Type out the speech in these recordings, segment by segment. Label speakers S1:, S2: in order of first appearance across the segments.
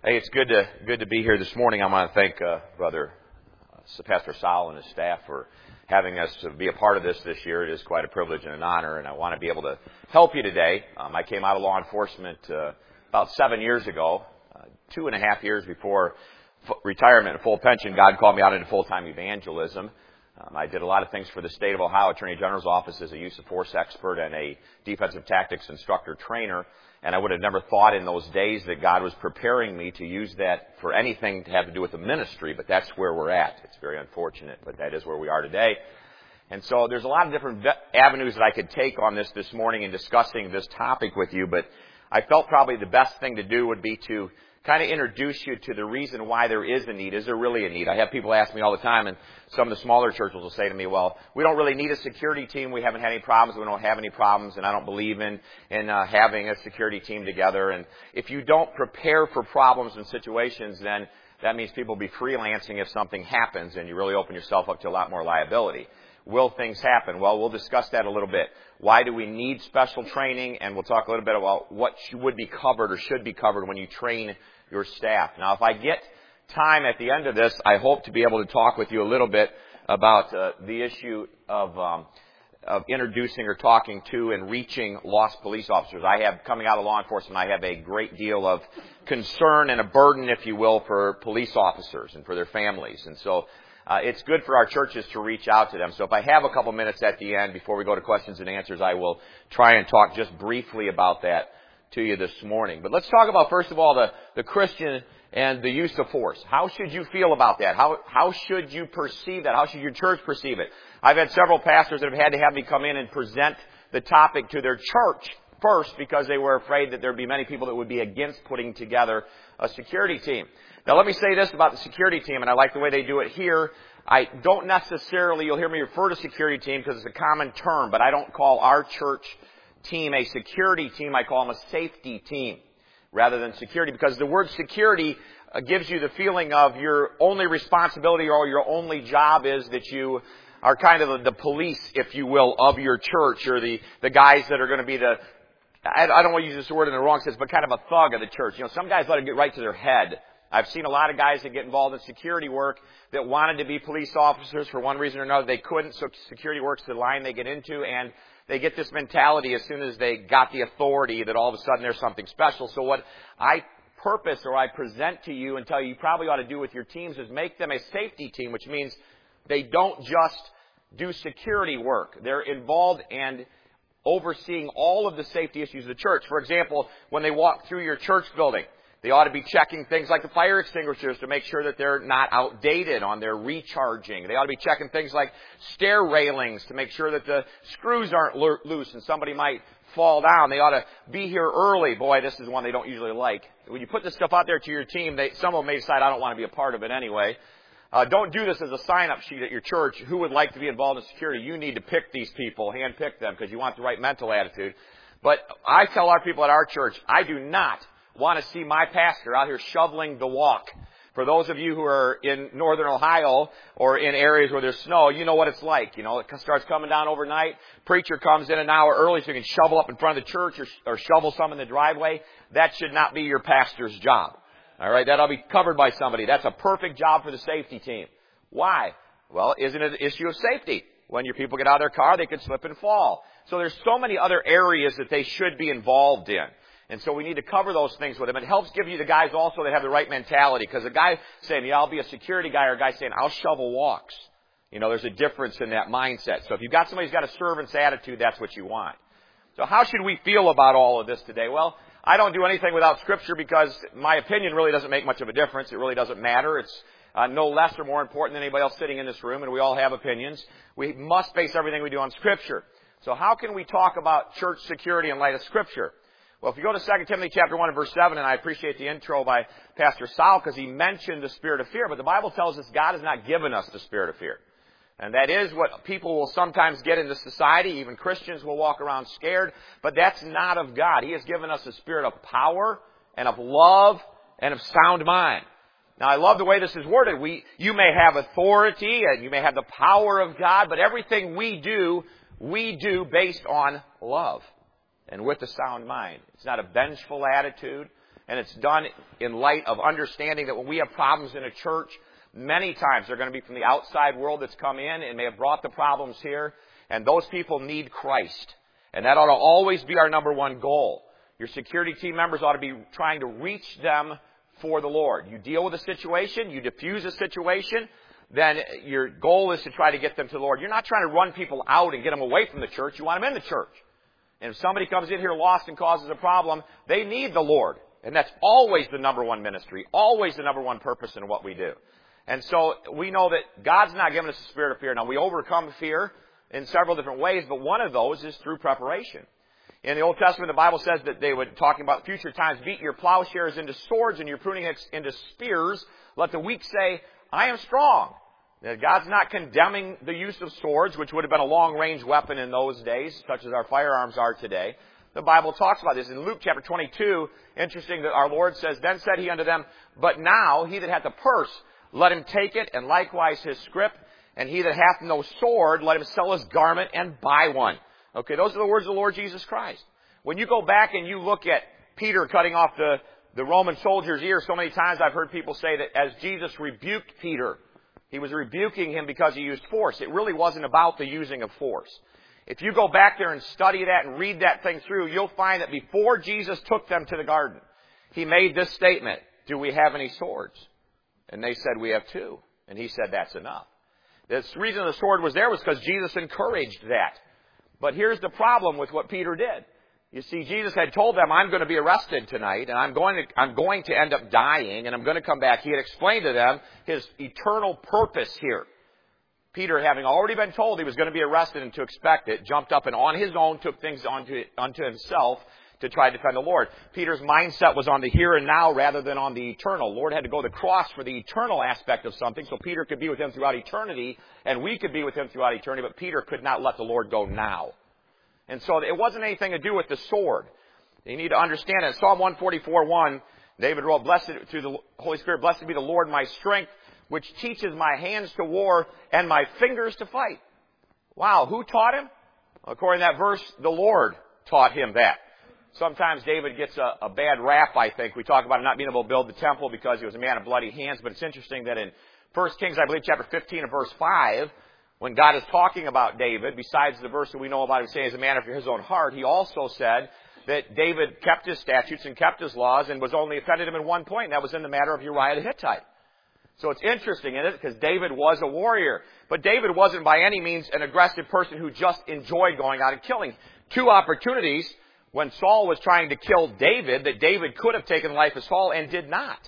S1: Hey, it's good to be here this morning. I want to thank Brother Pastor Sal and his staff for having us to be a part of this year. It is quite a privilege and an honor, and I want to be able to help you today. I came out of law enforcement about 7 years ago, 2.5 years before retirement and full pension. God called me out into full-time evangelism. I did a lot of things for the state of Ohio Attorney General's office as a use of force expert and a defensive tactics instructor trainer. And I would have never thought in those days that God was preparing me to use that for anything to have to do with the ministry, but that's where we're at. It's very unfortunate, but that is where we are today. And so there's a lot of different avenues that I could take on this morning in discussing this topic with you, but I felt probably the best thing to do would be to kind of introduce you to the reason why there is a need. Is there really a need? I have people ask me all the time, and some of the smaller churches will say to me, well, we don't really need a security team. We haven't had any problems. We don't have any problems, and I don't believe in having a security team together. And if you don't prepare for problems and situations, then that means people will be freelancing if something happens, and you really open yourself up to a lot more liability. Will things happen? Well, we'll discuss that a little bit. Why do we need special training? And we'll talk a little bit about what would be covered or should be covered when you train your staff. Now, if I get time at the end of this, I hope to be able to talk with you a little bit about the issue of introducing or talking to and reaching lost police officers. I have, coming out of law enforcement, I have a great deal of concern and a burden, if you will, for police officers and for their families. And so it's good for our churches to reach out to them. So if I have a couple minutes at the end before we go to questions and answers, I will try and talk just briefly about that to you this morning. But let's talk about, first of all, the Christian and the use of force. How should you feel about that? How should you perceive that? How should your church perceive it? I've had several pastors that have had to have me come in and present the topic to their church first because they were afraid that there would be many people that would be against putting together a security team. Now, let me say this about the security team, and I like the way they do it here. I don't necessarily, you'll hear me refer to security team because it's a common term, but I don't call our church team a security team. I call them a safety team rather than security, because the word security gives you the feeling of your only responsibility or your only job is that you are kind of the police, if you will, of your church, or the guys that are going to be I don't want to use this word in the wrong sense, but kind of a thug of the church. You know, some guys let it get right to their head. I've seen a lot of guys that get involved in security work that wanted to be police officers for one reason or another. They couldn't, so security work's the line they get into, and they get this mentality as soon as they got the authority that all of a sudden there's something special. So what I purpose or I present to you and tell you probably ought to do with your teams is make them a safety team, which means they don't just do security work. They're involved and overseeing all of the safety issues of the church. For example, when they walk through your church building, they ought to be checking things like the fire extinguishers to make sure that they're not outdated on their recharging. They ought to be checking things like stair railings to make sure that the screws aren't loose and somebody might fall down. They ought to be here early. Boy, this is one they don't usually like. When you put this stuff out there to your team, some of them may decide, I don't want to be a part of it anyway. Don't do this as a sign-up sheet at your church. Who would like to be involved in security? You need to pick these people, hand-pick them, because you want the right mental attitude. But I tell our people at our church, I do not want to see my pastor out here shoveling the walk. For those of you who are in northern Ohio or in areas where there's snow, you know what it's like. You know, it starts coming down overnight. Preacher comes in an hour early so he can shovel up in front of the church or shovel some in the driveway. That should not be your pastor's job. All right, that'll be covered by somebody. That's a perfect job for the safety team. Why? Well, isn't it an issue of safety? When your people get out of their car, they could slip and fall. So there's so many other areas that they should be involved in. And so we need to cover those things with them. It helps give you the guys also that have the right mentality. Because a guy saying, yeah, I'll be a security guy, or a guy saying, I'll shovel walks. You know, there's a difference in that mindset. So if you've got somebody who's got a servant's attitude, that's what you want. So how should we feel about all of this today? Well, I don't do anything without Scripture because my opinion really doesn't make much of a difference. It really doesn't matter. It's no less or more important than anybody else sitting in this room, and we all have opinions. We must base everything we do on Scripture. So how can we talk about church security in light of Scripture? Well, if you go to 2 Timothy chapter 1 and verse 7, and I appreciate the intro by Pastor Sal because he mentioned the spirit of fear, but the Bible tells us God has not given us the spirit of fear. And that is what people will sometimes get into society. Even Christians will walk around scared, but that's not of God. He has given us a spirit of power and of love and of sound mind. Now, I love the way this is worded. You may have authority and you may have the power of God, but everything we do based on love and with a sound mind. It's not a vengeful attitude. And it's done in light of understanding that when we have problems in a church, many times they're going to be from the outside world that's come in and may have brought the problems here. And those people need Christ. And that ought to always be our number one goal. Your security team members ought to be trying to reach them for the Lord. You deal with a situation, you diffuse a situation, then your goal is to try to get them to the Lord. You're not trying to run people out and get them away from the church. You want them in the church. And if somebody comes in here lost and causes a problem, they need the Lord. And that's always the number one ministry, always the number one purpose in what we do. And so we know that God's not giving us a spirit of fear. Now, we overcome fear in several different ways, but one of those is through preparation. In the Old Testament, the Bible says that they would, talking about future times, beat your plowshares into swords and your pruning into spears. Let the weak say, I am strong. Now, God's not condemning the use of swords, which would have been a long-range weapon in those days, such as our firearms are today. The Bible talks about this. In Luke chapter 22, interesting that our Lord says, Then said he unto them, But now he that hath a purse, let him take it, and likewise his scrip. And he that hath no sword, let him sell his garment and buy one. Okay, those are the words of the Lord Jesus Christ. When you go back and you look at Peter cutting off the Roman soldier's ear, so many times I've heard people say that as Jesus rebuked Peter, he was rebuking him because he used force. It really wasn't about the using of force. If you go back there and study that and read that thing through, you'll find that before Jesus took them to the garden, he made this statement, Do we have any swords? And they said, We have 2. And he said, That's enough. The reason the sword was there was because Jesus encouraged that. But here's the problem with what Peter did. You see, Jesus had told them, I'm going to be arrested tonight, and I'm going to end up dying, and I'm going to come back. He had explained to them his eternal purpose here. Peter, having already been told he was going to be arrested and to expect it, jumped up and on his own took things unto himself to try to defend the Lord. Peter's mindset was on the here and now rather than on the eternal. The Lord had to go to the cross for the eternal aspect of something so Peter could be with him throughout eternity and we could be with him throughout eternity, but Peter could not let the Lord go now. And so it wasn't anything to do with the sword. You need to understand it. Psalm 144:1, David wrote, Blessed through the Holy Spirit, blessed be the Lord my strength, which teaches my hands to war and my fingers to fight. Wow, who taught him? According to that verse, the Lord taught him that. Sometimes David gets a bad rap, I think. We talk about him not being able to build the temple because he was a man of bloody hands. But it's interesting that in 1 Kings, I believe, chapter 15 and verse 5, when God is talking about David, besides the verse that we know about him saying he's a man after his own heart, he also said that David kept his statutes and kept his laws and was only offended him in one point, and that was in the matter of Uriah the Hittite. So it's interesting, isn't it? Because David was a warrior. But David wasn't by any means an aggressive person who just enjoyed going out and killing. 2 opportunities when Saul was trying to kill David, that David could have taken the life of Saul and did not.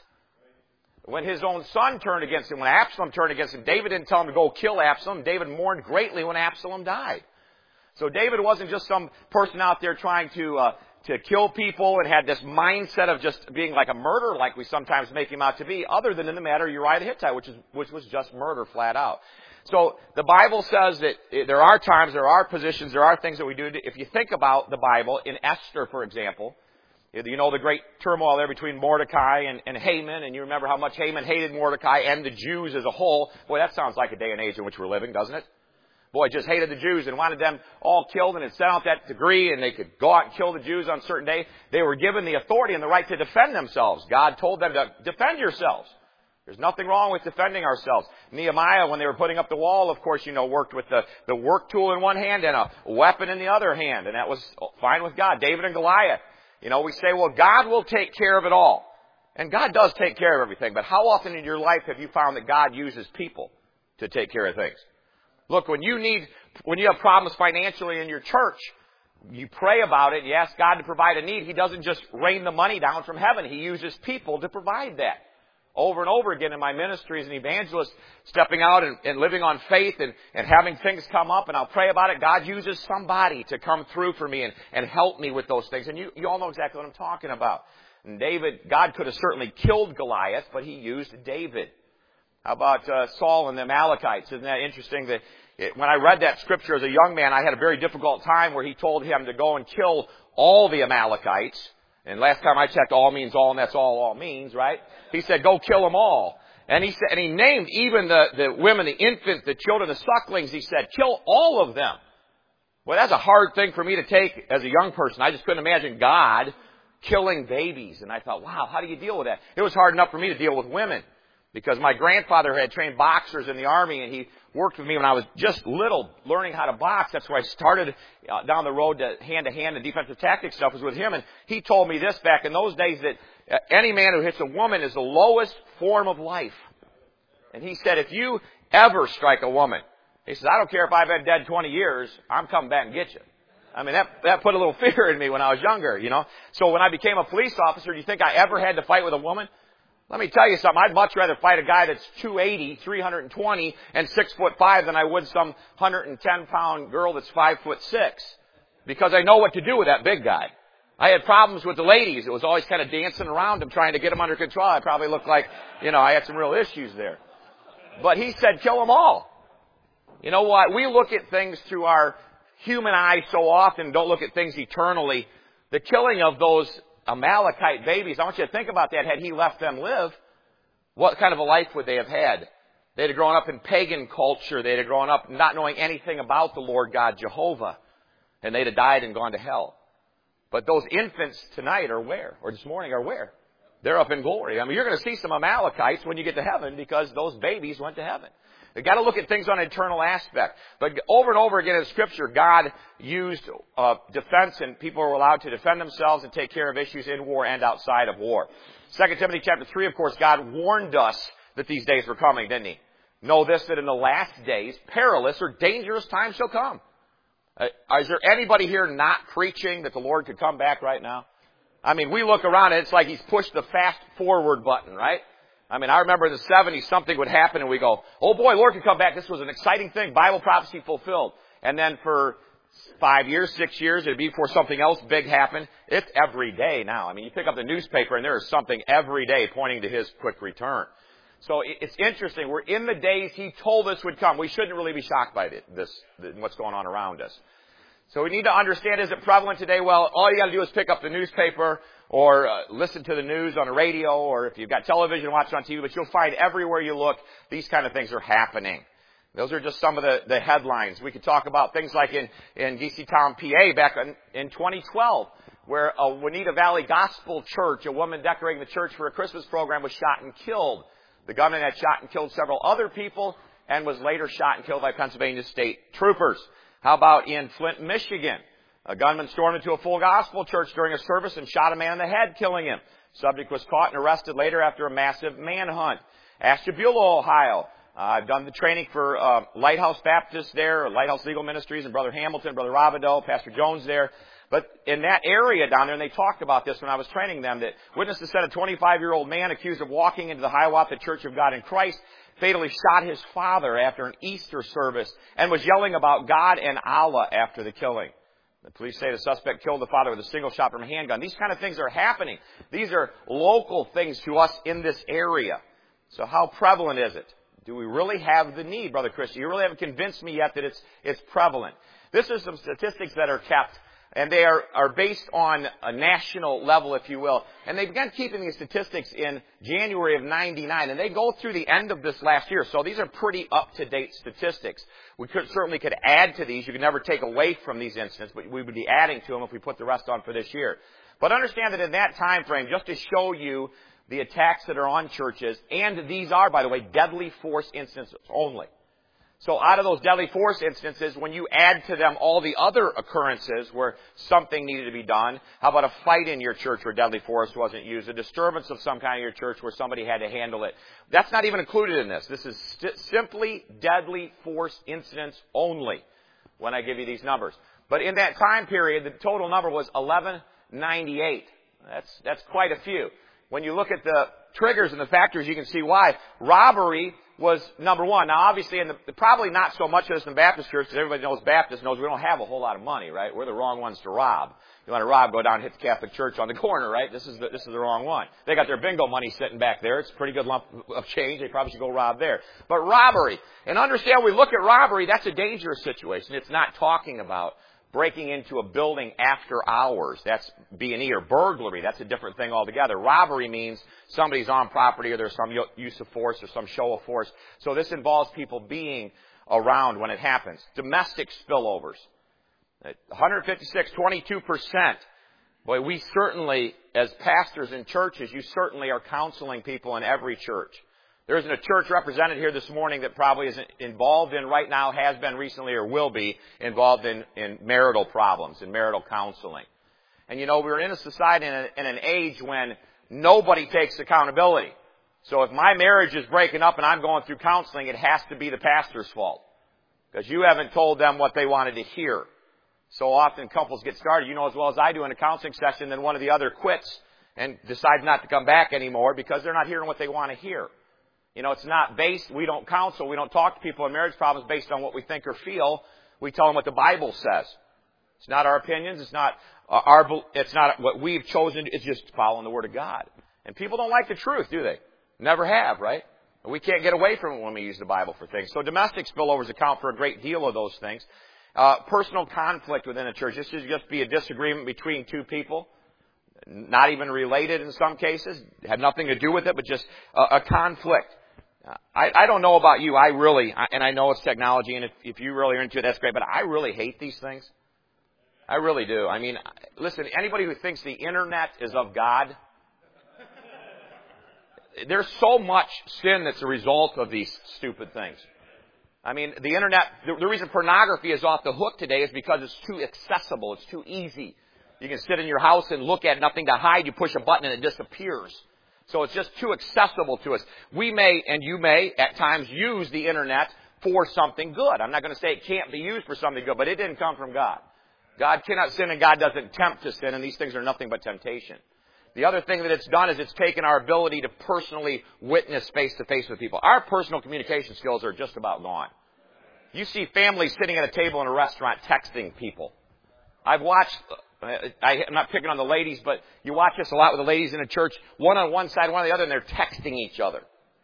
S1: When his own son turned against him, when Absalom turned against him, David didn't tell him to go kill Absalom. David mourned greatly when Absalom died. So David wasn't just some person out there trying to kill people and had this mindset of just being like a murderer like we sometimes make him out to be, other than in the matter of Uriah the Hittite, which was just murder flat out. So the Bible says that there are times, there are positions, there are things that we do. If you think about the Bible, in Esther, for example, you know the great turmoil there between Mordecai and Haman, and you remember how much Haman hated Mordecai and the Jews as a whole. Boy, that sounds like a day and age in which we're living, doesn't it? Boy, just hated the Jews and wanted them all killed and had sent out that decree and they could go out and kill the Jews on a certain day. They were given the authority and the right to defend themselves. God told them to defend yourselves. There's nothing wrong with defending ourselves. Nehemiah, when they were putting up the wall, of course, worked with the work tool in one hand and a weapon in the other hand. And that was fine with God. David and Goliath. We say, well, God will take care of it all. And God does take care of everything. But how often in your life have you found that God uses people to take care of things? Look, when you have problems financially in your church, you pray about it, you ask God to provide a need. He doesn't just rain the money down from heaven. He uses people to provide that. Over and over again in my ministry as an evangelist, stepping out and living on faith and having things come up, and I'll pray about it. God uses somebody to come through for me and help me with those things. And you all know exactly what I'm talking about. And God could have certainly killed Goliath, but he used David. How about Saul and the Amalekites? Isn't that interesting that when I read that scripture as a young man, I had a very difficult time where he told him to go and kill all the Amalekites. And last time I checked, all means all, and that's all means, right? He said, go kill them all. And he said, and he named even the women, the infants, the children, the sucklings. He said, kill all of them. Well, that's a hard thing for me to take as a young person. I just couldn't imagine God killing babies. And I thought, wow, how do you deal with that? It was hard enough for me to deal with women because my grandfather had trained boxers in the Army, and he worked with me when I was just little, learning how to box. That's where I started down the road to hand-to-hand and defensive tactics stuff was with him. And he told me this back in those days, that any man who hits a woman is the lowest form of life. And he said, if you ever strike a woman, he says, I don't care if I've been dead 20 years, I'm coming back and get you. I mean, that put a little fear in me when I was younger, you know. So when I became a police officer, do you think I ever had to fight with a woman? Let me tell you something. I'd much rather fight a guy that's 280, 320, and 6'5" than I would some 110-pound girl that's 5'6", because I know what to do with that big guy. I had problems with the ladies. It was always kind of dancing around them, trying to get them under control. I probably looked like, I had some real issues there. But he said, kill them all. You know what? We look at things through our human eyes so often, don't look at things eternally. The killing of those Amalekite babies, I want you to think about that. Had he left them live, what kind of a life would they have had? They'd have grown up in pagan culture. They'd have grown up not knowing anything about the Lord God Jehovah. And they'd have died and gone to hell. But those infants tonight are where? Or this morning are where? They're up in glory. I mean, you're going to see some Amalekites when you get to heaven because those babies went to heaven. You've got to look at things on an eternal aspect. But over and over again in Scripture, God used defense, and people were allowed to defend themselves and take care of issues in war and outside of war. 2 Timothy chapter 3, of course, God warned us that these days were coming, didn't He? Know this, that in the last days, perilous or dangerous times shall come. Is there anybody here not preaching that the Lord could come back right now? I mean, we look around and it's like He's pushed the fast forward button, right? I mean, I remember in the 70s something would happen and we go, oh boy, Lord could come back. This was an exciting thing. Bible prophecy fulfilled. And then for 5 years, 6 years, it'd be before something else big happened. It's every day now. I mean, you pick up the newspaper and there is something every day pointing to His quick return. So it's interesting. We're in the days He told us would come. We shouldn't really be shocked by what's going on around us. So we need to understand, is it prevalent today? Well, all you got to do is pick up the newspaper or listen to the news on the radio, or if you've got television, watch it on TV, but you'll find everywhere you look, these kind of things are happening. Those are just some of the headlines. We could talk about things like in DC Town, PA, back in 2012, where a Juanita Valley Gospel Church, a woman decorating the church for a Christmas program, was shot and killed. The gunman had shot and killed several other people and was later shot and killed by Pennsylvania state troopers. How about in Flint, Michigan? A gunman stormed into a full gospel church during a service and shot a man in the head, killing him. Subject was caught and arrested later after a massive manhunt. Ashtabula, Ohio. I've done the training for Lighthouse Baptist there, or Lighthouse Legal Ministries, and Brother Hamilton, Brother Robideau, Pastor Jones there. But in that area down there, and they talked about this when I was training them, that witnesses said a 25-year-old man accused of walking into the Hiawatha Church of God in Christ fatally shot his father after an Easter service and was yelling about God and Allah after the killing. The police say the suspect killed the father with a single shot from a handgun. These kind of things are happening. These are local things to us in this area. So how prevalent is it? Do we really have the need, Brother Christian? You really haven't convinced me yet that it's prevalent. This is some statistics that are kept, and they are based on a national level, if you will. And they began keeping these statistics in January of 99, and they go through the end of this last year. So these are pretty up-to-date statistics. We certainly could add to these. You could never take away from these incidents, but we would be adding to them if we put the rest on for this year. But understand that in that time frame, just to show you the attacks that are on churches, and these are, by the way, deadly force incidents only. So out of those deadly force instances, when you add to them all the other occurrences where something needed to be done, how about a fight in your church where deadly force wasn't used, a disturbance of some kind in your church where somebody had to handle it? That's not even included in this. This is simply deadly force incidents only when I give you these numbers. But in that time period, the total number was 1198. That's quite a few. When you look at the triggers and the factors, you can see why. Robbery was number one. Now, obviously, probably not so much as in the Baptist church, because everybody knows Baptist knows we don't have a whole lot of money, right? We're the wrong ones to rob. You want to rob, go down and hit the Catholic Church on the corner, right? This is the wrong one. They got their bingo money sitting back there. It's a pretty good lump of change. They probably should go rob there. But robbery, and understand, when we look at robbery, that's a dangerous situation. It's not talking about breaking into a building after hours. That's B&E, or burglary. That's a different thing altogether. Robbery means somebody's on property or there's some use of force or some show of force. So this involves people being around when it happens. Domestic spillovers. 156, 22%. Boy, we certainly as pastors in churches, you certainly are counseling people in every church. There isn't a church represented here this morning that probably isn't involved in right now, has been recently, or will be involved in marital problems, in marital counseling. And we're in a society in an age when nobody takes accountability. So if my marriage is breaking up and I'm going through counseling, it has to be the pastor's fault. Because you haven't told them what they wanted to hear. So often couples get started, as well as I do, in a counseling session, then one or the other quits and decides not to come back anymore because they're not hearing what they want to hear. It's not based, we don't counsel, we don't talk to people in marriage problems based on what we think or feel. We tell them what the Bible says. It's not our opinions, it's not what we've chosen, it's just following the Word of God. And people don't like the truth, do they? Never have, right? We can't get away from it when we use the Bible for things. So domestic spillovers account for a great deal of those things. Personal conflict within a church. This should just be a disagreement between two people. Not even related in some cases. Have nothing to do with it, but just a conflict. I don't know about you. And I know it's technology, and if you really are into it, that's great. But I really hate these things. I really do. I mean, listen, anybody who thinks the Internet is of God, there's so much sin that's a result of these stupid things. I mean, the Internet, the reason pornography is off the hook today is because it's too accessible. It's too easy. You can sit in your house and look at nothing to hide. You push a button and it disappears. So it's just too accessible to us. We may, and you may, at times use the Internet for something good. I'm not going to say it can't be used for something good, but it didn't come from God. God cannot sin and God doesn't tempt to sin, and these things are nothing but temptation. The other thing that it's done is it's taken our ability to personally witness face-to-face with people. Our personal communication skills are just about gone. You see families sitting at a table in a restaurant texting people. I've watched, I'm not picking on the ladies, but you watch this a lot with the ladies in a church, one on one side, one on the other, and they're texting each other.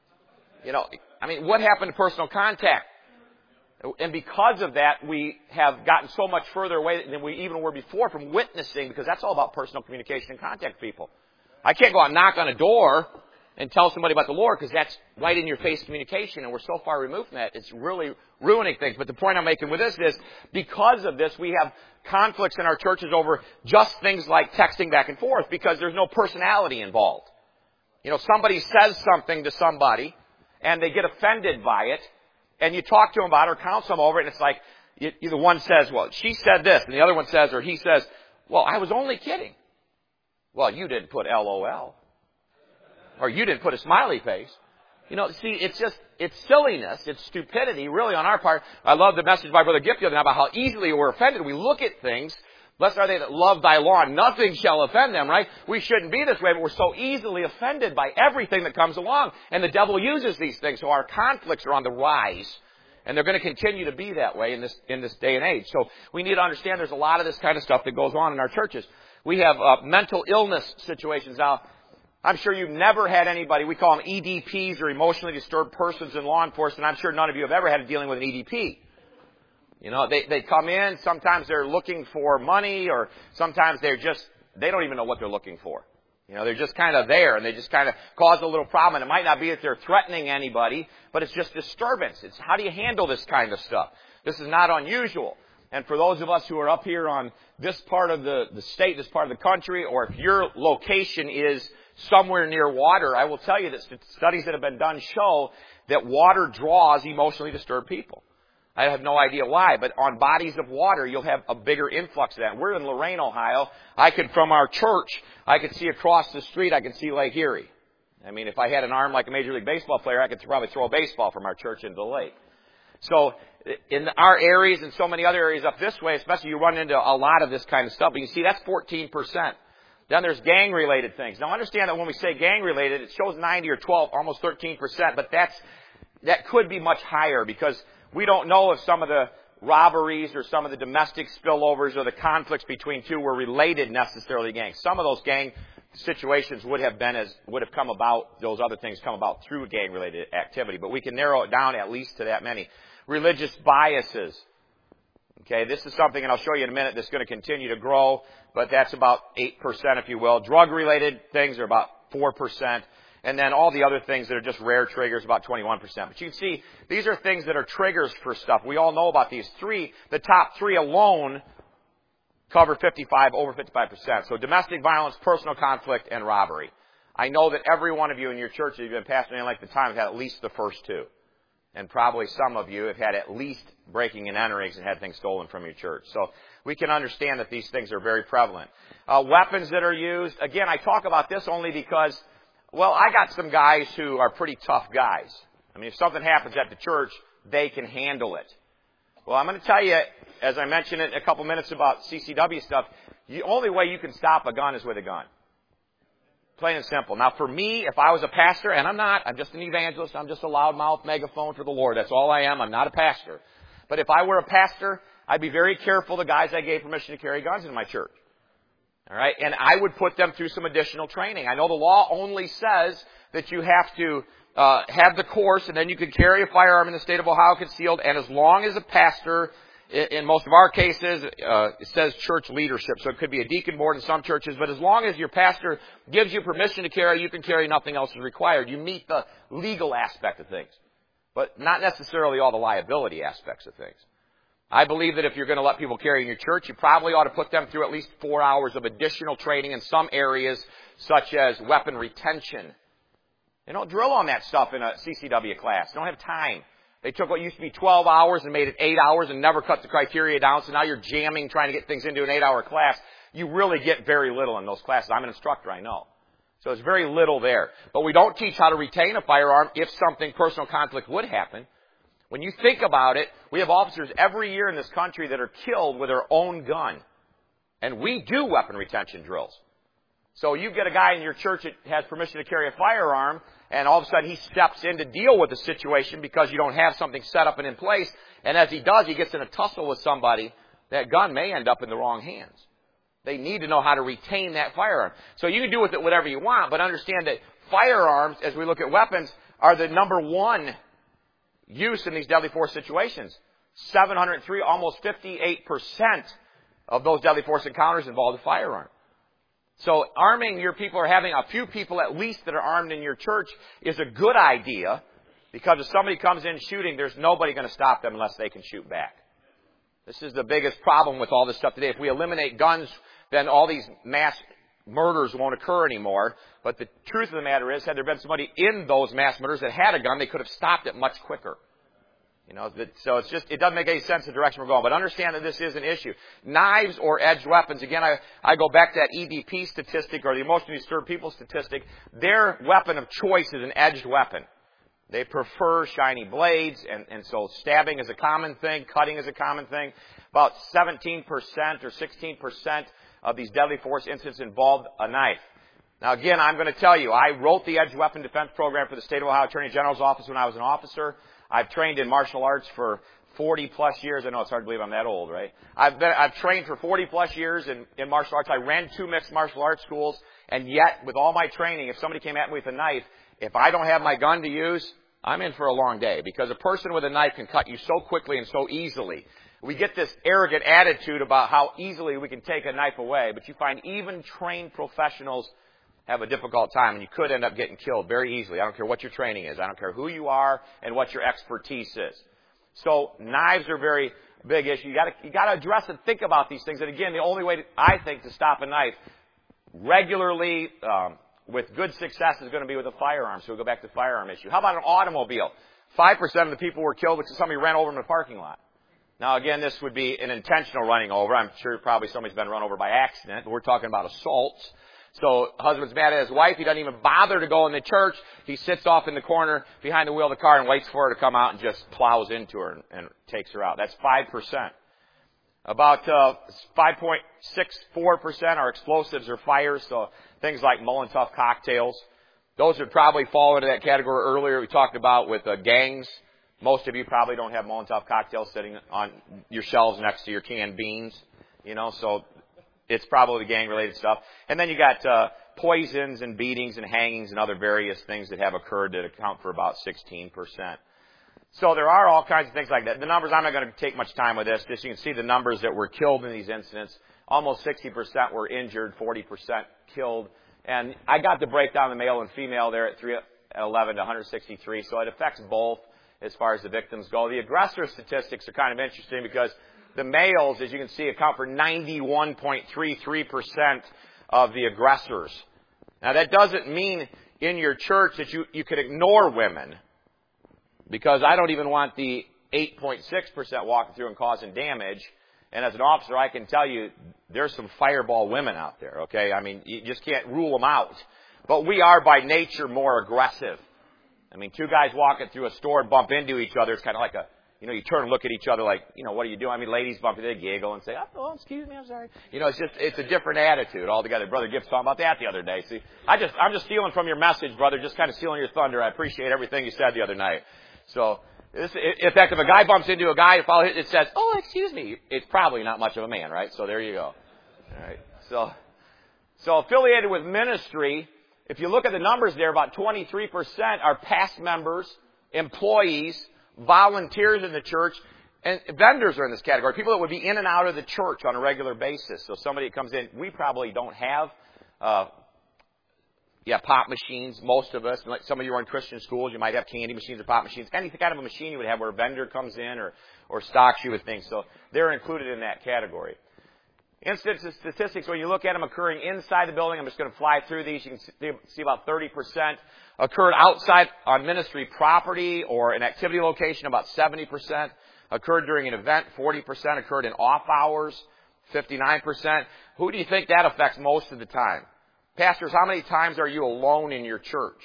S1: What happened to personal contact? And because of that, we have gotten so much further away than we even were before from witnessing, because that's all about personal communication and contact with people. I can't go out and knock on a door and tell somebody about the Lord, because that's right in your face communication, and we're so far removed from that, it's really ruining things. But the point I'm making with this is, because of this, we have conflicts in our churches over just things like texting back and forth, because there's no personality involved. Somebody says something to somebody, and they get offended by it, and you talk to them about it or counsel them over it, and it's like, either one says, well, she said this, and the other one says, or he says, well, I was only kidding. Well, you didn't put LOL. Or you didn't put a smiley face. It's silliness, it's stupidity, really, on our part. I love the message by Brother Gift the other night about how easily we're offended. We look at things, blessed are they that love thy law, and nothing shall offend them, right? We shouldn't be this way, but we're so easily offended by everything that comes along. And the devil uses these things, so our conflicts are on the rise. And they're going to continue to be that way in this day and age. So we need to understand there's a lot of this kind of stuff that goes on in our churches. We have mental illness situations. Now, I'm sure you've never had anybody, we call them EDPs, or emotionally disturbed persons in law enforcement. I'm sure none of you have ever had dealing with an EDP. They come in, sometimes they're looking for money, or sometimes they don't even know what they're looking for. They're just kind of there, and they just kind of cause a little problem. And it might not be that they're threatening anybody, but it's just disturbance. It's how do you handle this kind of stuff? This is not unusual. And for those of us who are up here on this part of the state, this part of the country, or if your location is somewhere near water, I will tell you that studies that have been done show that water draws emotionally disturbed people. I have no idea why, but on bodies of water, you'll have a bigger influx of that. We're in Lorain, Ohio. From our church, I could see across the street, I could see Lake Erie. I mean, if I had an arm like a Major League Baseball player, I could probably throw a baseball from our church into the lake. So in our areas and so many other areas up this way, especially, you run into a lot of this kind of stuff. But you see, that's 14%. Then there's gang-related things. Now, understand that when we say gang-related, it shows 90 or 12, almost 13%, but that could be much higher, because we don't know if some of the robberies or some of the domestic spillovers or the conflicts between two were related necessarily to gangs. Some of those gang situations would have come about, those other things come about through gang-related activity, but we can narrow it down at least to that many. Religious biases. Okay, this is something, and I'll show you in a minute, that's going to continue to grow, but that's about 8%, if you will. Drug-related things are about 4%. And then all the other things that are just rare triggers, about 21%. But you can see, these are things that are triggers for stuff. We all know about these three. The top three alone cover over 55%. So domestic violence, personal conflict, and robbery. I know that every one of you in your church, if you've been pastoring any length of time, have had at least the first two. And probably some of you have had at least breaking and enterings and had things stolen from your church. So we can understand that these things are very prevalent. Weapons that are used. Again, I talk about this only because, well, I got some guys who are pretty tough guys. I mean, if something happens at the church, they can handle it. Well, I'm going to tell you, as I mentioned in a couple minutes about CCW stuff, the only way you can stop a gun is with a gun. Plain and simple. Now, for me, if I was a pastor, and I'm not, I'm just an evangelist, I'm just a loudmouth megaphone for the Lord. That's all I am. I'm not a pastor. But if I were a pastor, I'd be very careful the guys I gave permission to carry guns in my church. All right? And I would put them through some additional training. I know the law only says that you have to have the course, and then you can carry a firearm in the state of Ohio concealed, and as long as a pastor, in most of our cases, it says church leadership, so it could be a deacon board in some churches, but as long as your pastor gives you permission to carry, you can carry, nothing else is required. You meet the legal aspect of things, but not necessarily all the liability aspects of things. I believe that if you're going to let people carry in your church, you probably ought to put them through at least 4 hours of additional training in some areas, such as weapon retention. They don't drill on that stuff in a CCW class. They don't have time. They took what used to be 12 hours and made it 8 hours and never cut the criteria down, so now you're jamming, trying to get things into an 8-hour class. You really get very little in those classes. I'm an instructor, I know. So there's very little there. But we don't teach how to retain a firearm if something, personal conflict, would happen. When you think about it, we have officers every year in this country that are killed with their own gun. And we do weapon retention drills. So you get a guy in your church that has permission to carry a firearm, and all of a sudden he steps in to deal with the situation because you don't have something set up and in place. And as he does, he gets in a tussle with somebody. That gun may end up in the wrong hands. They need to know how to retain that firearm. So you can do with it whatever you want, but understand that firearms, as we look at weapons, are the number one use in these deadly force situations. 703, almost 58% of those deadly force encounters involve a firearm. So arming your people, or having a few people at least that are armed in your church, is a good idea, because if somebody comes in shooting, there's nobody going to stop them unless they can shoot back. This is the biggest problem with all this stuff today. If we eliminate guns, then all these mass murders won't occur anymore. But the truth of the matter is, had there been somebody in those mass murders that had a gun, they could have stopped it much quicker. You know, so it's just, it doesn't make any sense the direction we're going. But understand that this is an issue. Knives or edged weapons, again, I go back to that EDP statistic, or the emotionally disturbed people statistic. Their weapon of choice is an edged weapon. They prefer shiny blades, and so stabbing is a common thing, cutting is a common thing. About 17% or 16% of these deadly force incidents involved a knife. Now again, I'm going to tell you, I wrote the Edged Weapon Defense Program for the State of Ohio Attorney General's Office when I was an officer. I've trained in martial arts for 40 plus years. I know it's hard to believe I'm that old, right? I've trained for 40 plus years in martial arts. I ran 2 mixed martial arts schools, and yet, with all my training, if somebody came at me with a knife, if I don't have my gun to use, I'm in for a long day, because a person with a knife can cut you so quickly and so easily. We get this arrogant attitude about how easily we can take a knife away, but you find even trained professionals have a difficult time, and you could end up getting killed very easily. I don't care what your training is. I don't care who you are and what your expertise is. So knives are a very big issue. You got to address and think about these things. And again, the only way, I think, to stop a knife regularly, with good success, is going to be with a firearm. So we'll go back to the firearm issue. How about an automobile? 5% of the people were killed because somebody ran over them in a parking lot. Now, again, this would be an intentional running over. I'm sure probably somebody's been run over by accident. We're talking about assaults. So husband's mad at his wife. He doesn't even bother to go in the church. He sits off in the corner behind the wheel of the car and waits for her to come out and just plows into her and takes her out. That's 5%. About 5.64% are explosives or fires, so things like Molotov cocktails. Those would probably fall into that category earlier we talked about with gangs. Most of you probably don't have Molotov cocktails sitting on your shelves next to your canned beans, you know, so it's probably the gang-related stuff. And then you got poisons and beatings and hangings and other various things that have occurred that account for about 16%. So there are all kinds of things like that. The numbers, I'm not going to take much time with this. Just you can see the numbers that were killed in these incidents. Almost 60% were injured, 40% killed. And I got the breakdown of male and female there at 311 to 163. So it affects both as far as the victims go. The aggressor statistics are kind of interesting because the males, as you can see, account for 91.33% of the aggressors. Now, that doesn't mean in your church that you could ignore women, because I don't even want the 8.6% walking through and causing damage. And as an officer, I can tell you there's some fireball women out there, okay? I mean, you just can't rule them out. But we are by nature more aggressive. I mean, two guys walking through a store and bump into each other, it's kind of like you turn and look at each other like, what are you doing? I mean, ladies bump into, they giggle and say, oh, excuse me, I'm sorry. It's a different attitude altogether. Brother Gibbs talking about that the other day. See, I'm just stealing from your message, brother, just kind of stealing your thunder. I appreciate everything you said the other night. So, in fact, if a guy bumps into a guy, it says, oh, excuse me, it's probably not much of a man, right? So there you go. All right. So affiliated with ministry, if you look at the numbers there, about 23% are past members, employees, volunteers in the church, and vendors are in this category. People that would be in and out of the church on a regular basis. So somebody that comes in, we probably don't have pop machines, most of us. Like some of you are in Christian schools, you might have candy machines or pop machines. Any kind of a machine you would have where a vendor comes in or stocks you with things. So they're included in that category. Incidents and statistics, when you look at them occurring inside the building, I'm just going to fly through these. You can see about 30% occurred outside on ministry property or an activity location, about 70%. Occurred during an event, 40%. Occurred in off hours, 59%. Who do you think that affects most of the time? Pastors, how many times are you alone in your church?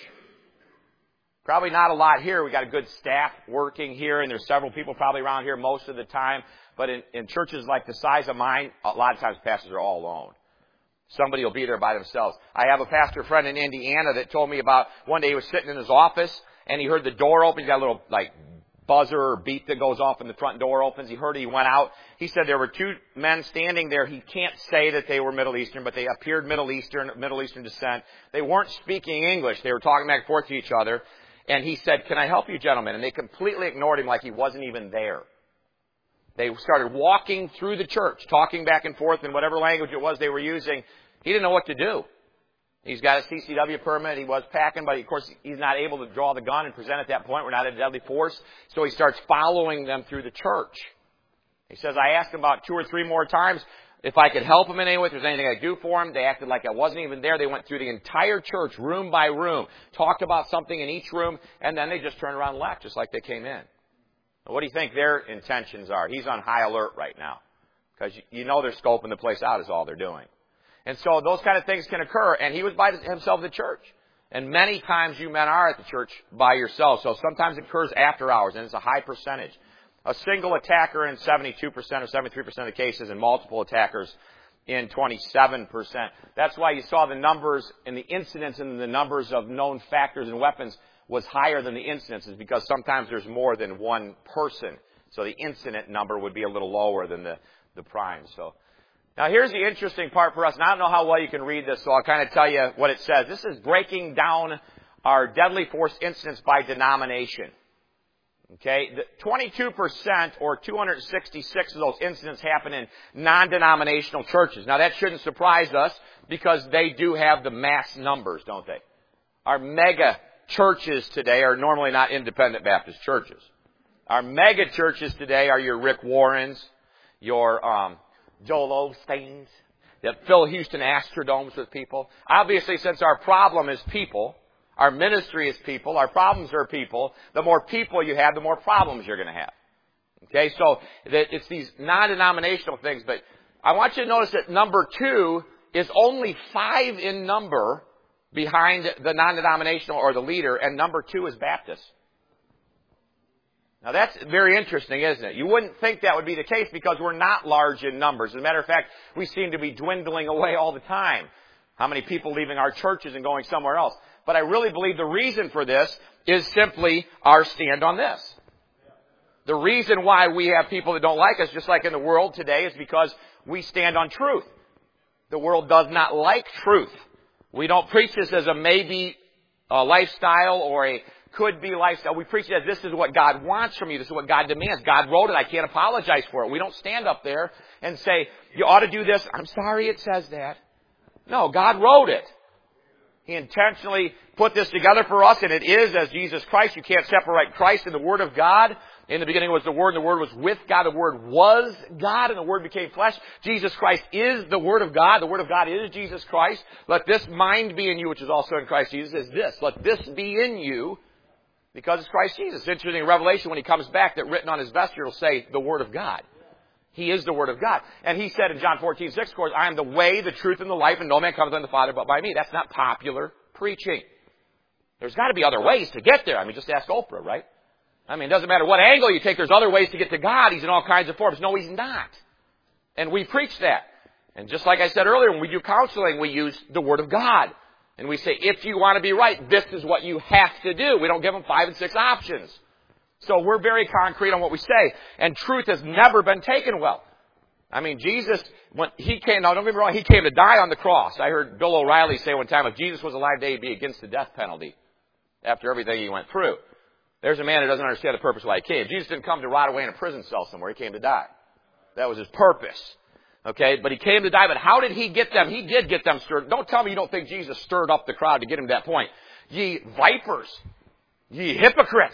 S1: Probably not a lot here. We got a good staff working here, and there's several people probably around here most of the time. But in churches like the size of mine, a lot of times pastors are all alone. Somebody will be there by themselves. I have a pastor friend in Indiana that told me about one day he was sitting in his office, and he heard the door open. He's got a little, buzzer or beep that goes off when the front door opens. He heard it. He went out. He said there were two men standing there. He can't say that they were Middle Eastern, but they appeared Middle Eastern descent. They weren't speaking English. They were talking back and forth to each other. And he said, "Can I help you, gentlemen?" And they completely ignored him like he wasn't even there. They started walking through the church, talking back and forth in whatever language it was they were using. He didn't know what to do. He's got a CCW permit. He was packing, but of course he's not able to draw the gun and present at that point. We're not a deadly force. So he starts following them through the church. He says, I asked him about 2 or 3 more times if I could help him in any way, if there's anything I could do for him. They acted like I wasn't even there. They went through the entire church, room by room, talked about something in each room, and then they just turned around and left, just like they came in. What do you think their intentions are? He's on high alert right now, because they're scoping the place out is all they're doing. And so those kind of things can occur. And he was by himself at the church. And many times you men are at the church by yourself. So sometimes it occurs after hours, and it's a high percentage. A single attacker in 72% or 73% of the cases, and multiple attackers in 27%. That's why you saw the numbers in the incidents and the numbers of known factors and weapons was higher than the incidences, because sometimes there's more than one person. So the incident number would be a little lower than the prime. So now here's the interesting part for us, and I don't know how well you can read this, so I'll kind of tell you what it says. This is breaking down our deadly force incidents by denomination. Okay, 22% or 266 of those incidents happen in non-denominational churches. Now that shouldn't surprise us, because they do have the mass numbers, don't they? Our mega churches today are normally not independent Baptist churches. Our mega churches today are your Rick Warrens, your Joel Osteens, that fill Houston Astrodomes with people. Obviously, since our problem is people, our ministry is people, our problems are people, the more people you have, the more problems you're going to have. Okay, so it's these non-denominational things, but I want you to notice that number 2 is only 5 in number behind the non-denominational or the leader, and number 2 is Baptist. Now that's very interesting, isn't it? You wouldn't think that would be the case, because we're not large in numbers. As a matter of fact, we seem to be dwindling away all the time. How many people leaving our churches and going somewhere else? But I really believe the reason for this is simply our stand on this. The reason why we have people that don't like us, just like in the world today, is because we stand on truth. The world does not like truth. We don't preach this as a maybe lifestyle or a could-be lifestyle. We preach it as this is what God wants from you. This is what God demands. God wrote it. I can't apologize for it. We don't stand up there and say, you ought to do this. I'm sorry it says that. No, God wrote it. He intentionally put this together for us, and it is as Jesus Christ. You can't separate Christ and the Word of God. In the beginning was the Word, and the Word was with God. The Word was God, and the Word became flesh. Jesus Christ is the Word of God. The Word of God is Jesus Christ. Let this mind be in you, which is also in Christ Jesus, is this. Let this be in you, because it's Christ Jesus. It's interesting in Revelation when He comes back that written on His vesture will say, the Word of God. He is the Word of God. And He said in John 14:6, of course, I am the way, the truth, and the life, and no man cometh unto the Father but by me. That's not popular preaching. There's got to be other ways to get there. I mean, just ask Oprah, right? I mean, it doesn't matter what angle you take. There's other ways to get to God. He's in all kinds of forms. No, He's not. And we preach that. And just like I said earlier, when we do counseling, we use the Word of God. And we say, if you want to be right, this is what you have to do. We don't give them 5 and 6 options. So we're very concrete on what we say. And truth has never been taken well. I mean, Jesus, when He came, now don't get me wrong, He came to die on the cross. I heard Bill O'Reilly say one time, if Jesus was alive today, He'd be against the death penalty after everything He went through. There's a man who doesn't understand the purpose why He came. Jesus didn't come to rot away in a prison cell somewhere. He came to die. That was His purpose. Okay, but He came to die. But how did He get them? He did get them stirred. Don't tell me you don't think Jesus stirred up the crowd to get Him to that point. Ye vipers, ye hypocrites.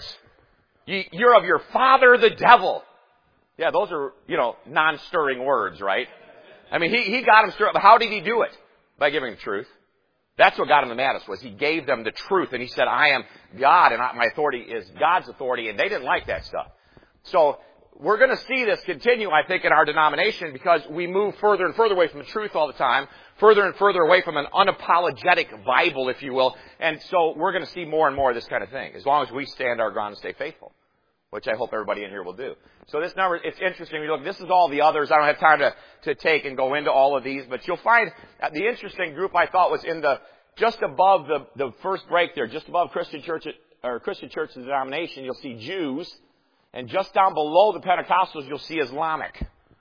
S1: You're of your father, the devil. Yeah, those are, non-stirring words, right? I mean, he got them stirred up. But how did He do it? By giving the truth. That's what got Him the maddest, was He gave them the truth. And He said, I am God, and my authority is God's authority. And they didn't like that stuff. So we're going to see this continue, I think, in our denomination, because we move further and further away from the truth all the time, further and further away from an unapologetic Bible, if you will. And so we're going to see more and more of this kind of thing, as long as we stand our ground and stay faithful, which I hope everybody in here will do. So this number, it's interesting. You look, this is all the others. I don't have time to take and go into all of these, but you'll find the interesting group I thought was in just above the first break there, just above Christian Church denomination, you'll see Jews. And just down below the Pentecostals, you'll see Islamic.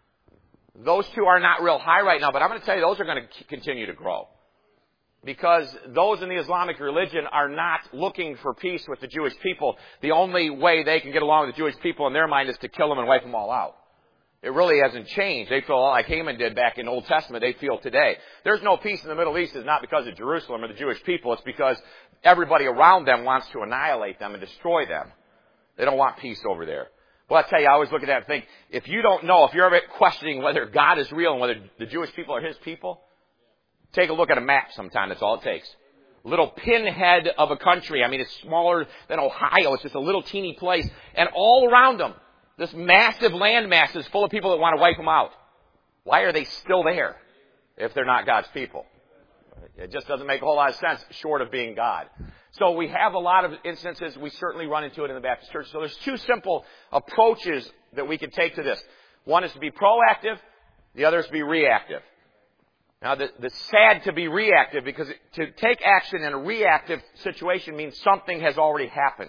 S1: Those two are not real high right now, but I'm going to tell you, those are going to continue to grow. Because those in the Islamic religion are not looking for peace with the Jewish people. The only way they can get along with the Jewish people in their mind is to kill them and wipe them all out. It really hasn't changed. They feel like Haman did back in the Old Testament, they feel today. There's no peace in the Middle East. It's not because of Jerusalem or the Jewish people. It's because everybody around them wants to annihilate them and destroy them. They don't want peace over there. Well, I tell you, I always look at that and think, if you don't know, if you're ever questioning whether God is real and whether the Jewish people are His people, take a look at a map sometime. That's all it takes. A little pinhead of a country. I mean, it's smaller than Ohio. It's just a little teeny place. And all around them, this massive land mass is full of people that want to wipe them out. Why are they still there if they're not God's people? It just doesn't make a whole lot of sense, short of being God. So we have a lot of instances. We certainly run into it in the Baptist church. So there's 2 simple approaches that we can take to this. One is to be proactive. The other is to be reactive. Now, it's sad to be reactive, because to take action in a reactive situation means something has already happened.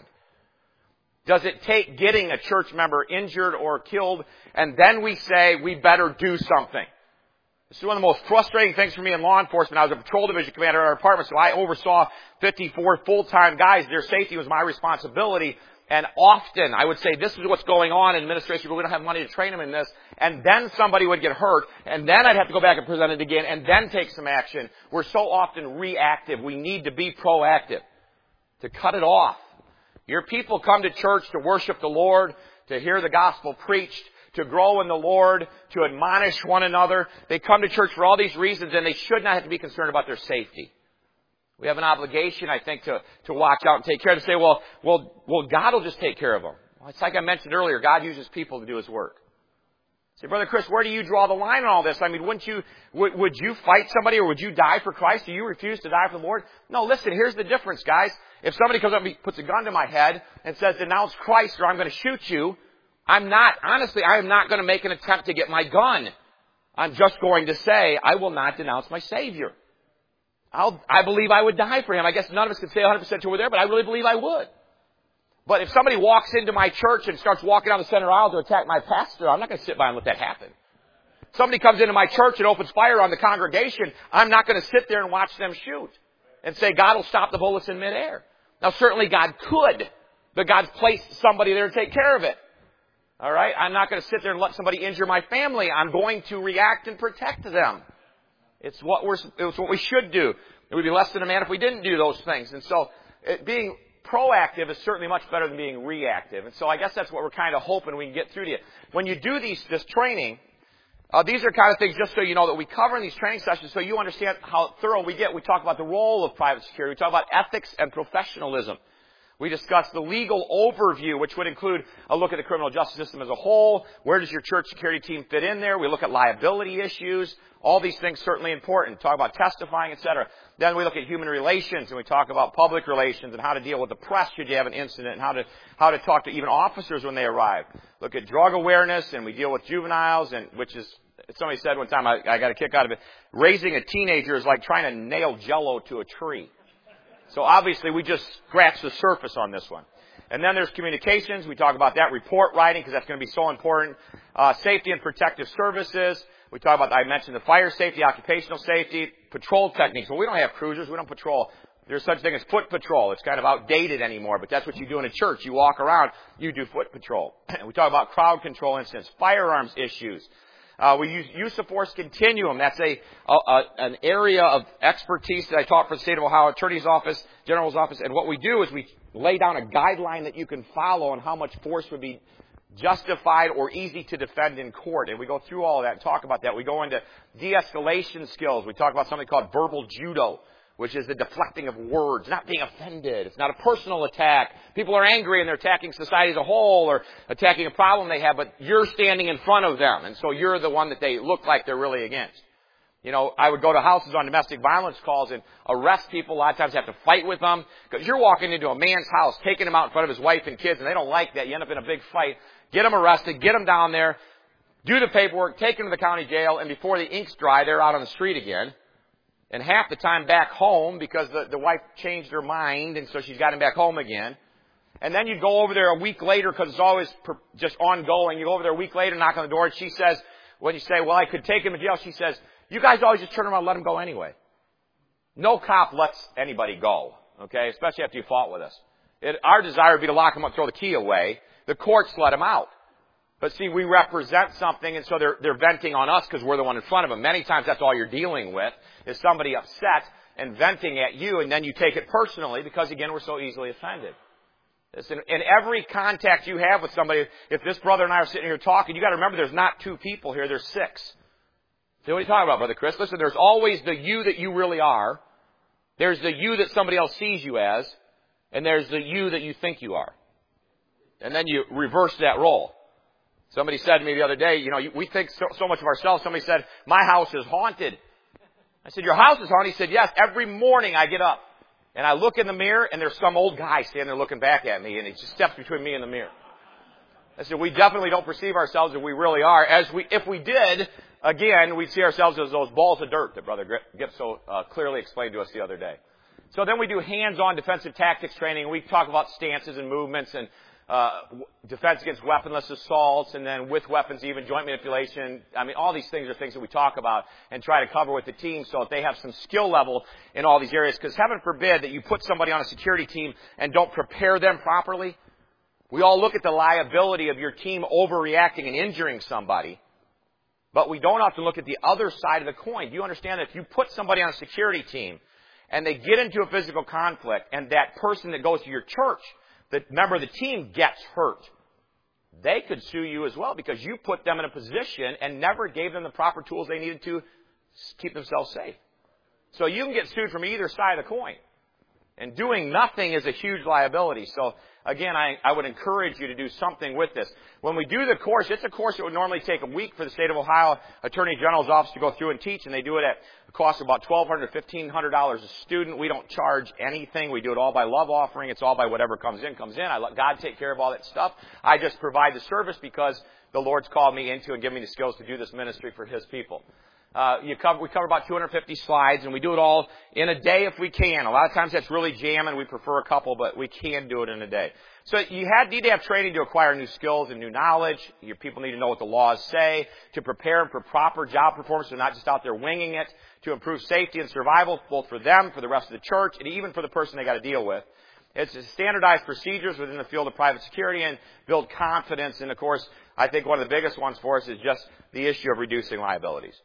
S1: Does it take getting a church member injured or killed, and then we say we better do something? This is one of the most frustrating things for me in law enforcement. I was a patrol division commander at our department, so I oversaw 54 full-time guys. Their safety was my responsibility. And often I would say, this is what's going on in administration, but we don't have money to train them in this. And then somebody would get hurt, and then I'd have to go back and present it again, and then take some action. We're so often reactive. We need to be proactive, to cut it off. Your people come to church to worship the Lord, to hear the gospel preached, to grow in the Lord, to admonish one another. They come to church for all these reasons, and they should not have to be concerned about their safety. We have an obligation, I think, to watch out and take care of them. Say, well, God will just take care of them. Well, it's like I mentioned earlier, God uses people to do His work. Say, Brother Chris, where do you draw the line on all this? I mean, would you fight somebody, or would you die for Christ? Do you refuse to die for the Lord? No, listen, here's the difference, guys. If somebody comes up and puts a gun to my head and says, denounce Christ or I'm going to shoot you, I am not going to make an attempt to get my gun. I'm just going to say, I will not denounce my Savior. I believe I would die for Him. I guess none of us can say 100% sure we're there, but I really believe I would. But if somebody walks into my church and starts walking down the center aisle to attack my pastor, I'm not going to sit by and let that happen. If somebody comes into my church and opens fire on the congregation, I'm not going to sit there and watch them shoot and say, God will stop the bullets in midair. Now, certainly God could, but God's placed somebody there to take care of it. All right? I'm not going to sit there and let somebody injure my family. I'm going to react and protect them. It's what we should do. We'd be less than a man if we didn't do those things. And so being proactive is certainly much better than being reactive. And so I guess that's what we're kind of hoping we can get through to you. When you do this training, these are kind of things just so you know that we cover in these training sessions so you understand how thorough we get. We talk about the role of private security. We talk about ethics and professionalism. We discuss the legal overview, which would include a look at the criminal justice system as a whole. Where does your church security team fit in there? We look at liability issues. All these things certainly important. Talk about testifying, etc. Then we look at human relations, and we talk about public relations and how to deal with the press should you have an incident, and how to talk to even officers when they arrive. Look at drug awareness, and we deal with juveniles, and which is, somebody said one time, I got a kick out of it, raising a teenager is like trying to nail Jell-O to a tree. So obviously we just scratched the surface on this one. And then there's communications. We talk about that. Report writing, because that's going to be so important. Safety and protective services. We talk about, I mentioned the fire safety, occupational safety, patrol techniques. Well, we don't have cruisers. We don't patrol. There's such a thing as foot patrol. It's kind of outdated anymore, but that's what you do in a church. You walk around, you do foot patrol. We talk about crowd control incidents, firearms issues. We use use of force continuum. That's an area of expertise that I taught for the State of Ohio Attorney's Office, General's Office. And what we do is we lay down a guideline that you can follow on how much force would be justified or easy to defend in court. And we go through all of that and talk about that. We go into de-escalation skills. We talk about something called verbal judo, which is the deflecting of words, not being offended. It's not a personal attack. People are angry and they're attacking society as a whole or attacking a problem they have, but you're standing in front of them. And so you're the one that they look like they're really against. You know, I would go to houses on domestic violence calls and arrest people. A lot of times have to fight with them because you're walking into a man's house, taking him out in front of his wife and kids, and they don't like that. You end up in a big fight. Get them arrested, get them down there, do the paperwork, take them to the county jail, and before the ink's dry, they're out on the street again. And half the time back home because the wife changed her mind, and so she's got him back home again. And then you go over there a week later because it's always just ongoing. You go over there a week later, knock on the door, and she says, when you say, well, I could take him to jail, she says, you guys always just turn around and let him go anyway. No cop lets anybody go, okay, especially after you fought with us. Our desire would be to lock him up, throw the key away. The courts let him out. But see, we represent something, and so they're venting on us because we're the one in front of them. Many times that's all you're dealing with is somebody upset and venting at you, and then you take it personally because, again, we're so easily offended. Listen, in every contact you have with somebody, if this brother and I are sitting here talking, you got to remember there's not two people here, there's six. So what are you talking about, Brother Chris? Listen, there's always the you that you really are. There's the you that somebody else sees you as, and there's the you that you think you are. And then you reverse that role. Somebody said to me the other day, you know, we think so much of ourselves. Somebody said, my house is haunted. I said, your house is haunted? He said, yes, every morning I get up and I look in the mirror and there's some old guy standing there looking back at me and he just steps between me and the mirror. I said, we definitely don't perceive ourselves as we really are. If we did, again, we'd see ourselves as those balls of dirt that Brother Gipp so clearly explained to us the other day. So then we do hands-on defensive tactics training. We talk about stances and movements and defense against weaponless assaults, and then with weapons, even joint manipulation. I mean, all these things are things that we talk about and try to cover with the team so that they have some skill level in all these areas. Because heaven forbid that you put somebody on a security team and don't prepare them properly. We all look at the liability of your team overreacting and injuring somebody, but we don't often look at the other side of the coin. Do you understand that if you put somebody on a security team and they get into a physical conflict and that person that goes to your church, the member of the team gets hurt, they could sue you as well because you put them in a position and never gave them the proper tools they needed to keep themselves safe. So you can get sued from either side of the coin. And doing nothing is a huge liability. So, again, I would encourage you to do something with this. When we do the course, it's a course that would normally take a week for the State of Ohio Attorney General's Office to go through and teach, and they do it at a cost of about $1,200 to $1,500 a student. We don't charge anything. We do it all by love offering. It's all by whatever comes in. I let God take care of all that stuff. I just provide the service because the Lord's called me into and given me the skills to do this ministry for His people. We cover about 250 slides, and we do it all in a day if we can. A lot of times that's really jamming. We prefer a couple, but we can do it in a day. So you need to have training to acquire new skills and new knowledge. Your people need to know what the laws say, to prepare them for proper job performance, so not just out there winging it, to improve safety and survival, both for them, for the rest of the church, and even for the person they got to deal with. It's to standardize procedures within the field of private security and build confidence. And, of course, I think one of the biggest ones for us is just the issue of reducing liabilities.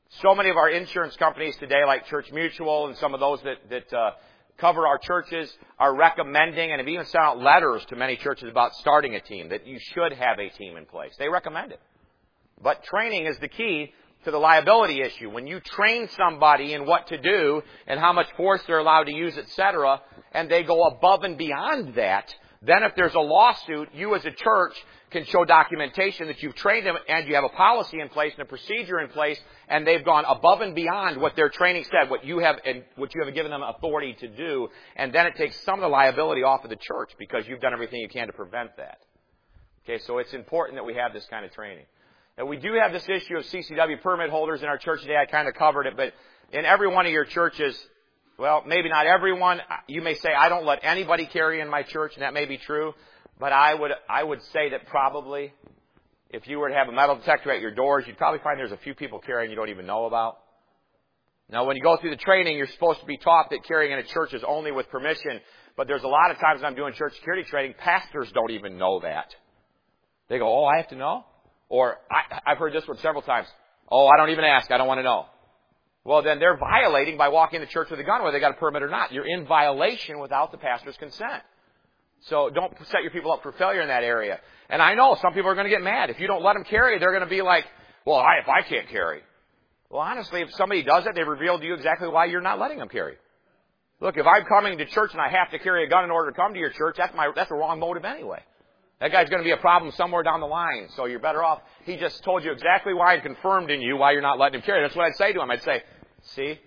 S1: So many of our insurance companies today, like Church Mutual and some of those that cover our churches, are recommending and have even sent out letters to many churches about starting a team, that you should have a team in place. They recommend it. But training is the key to the liability issue. When you train somebody in what to do and how much force they're allowed to use, etc., and they go above and beyond that, then if there's a lawsuit, you as a church can show documentation that you've trained them and you have a policy in place and a procedure in place, and they've gone above and beyond what their training said, what you have given them authority to do, and then it takes some of the liability off of the church because you've done everything you can to prevent that. Okay, so it's important that we have this kind of training. Now, we do have this issue of CCW permit holders in our church today. I kind of covered it, but in every one of your churches, well, maybe not everyone. You may say, I don't let anybody carry in my church, and that may be true. But I would say that probably, if you were to have a metal detector at your doors, you'd probably find there's a few people carrying you don't even know about. Now, when you go through the training, you're supposed to be taught that carrying in a church is only with permission. But there's a lot of times when I'm doing church security training, pastors don't even know that. They go, oh, I have to know? Or, I've heard this one several times. Oh, I don't even ask. I don't want to know. Well, then they're violating by walking into church with a gun, whether they got a permit or not. You're in violation without the pastor's consent. So don't set your people up for failure in that area. And I know some people are going to get mad. If you don't let them carry, they're going to be like, well, if I can't carry. Well, honestly, if somebody does it, they've revealed to you exactly why you're not letting them carry. Look, if I'm coming to church and I have to carry a gun in order to come to your church, that's the wrong motive anyway. That guy's going to be a problem somewhere down the line, so you're better off. He just told you exactly why and confirmed in you why you're not letting him carry. That's what I'd say to him. I'd say, see?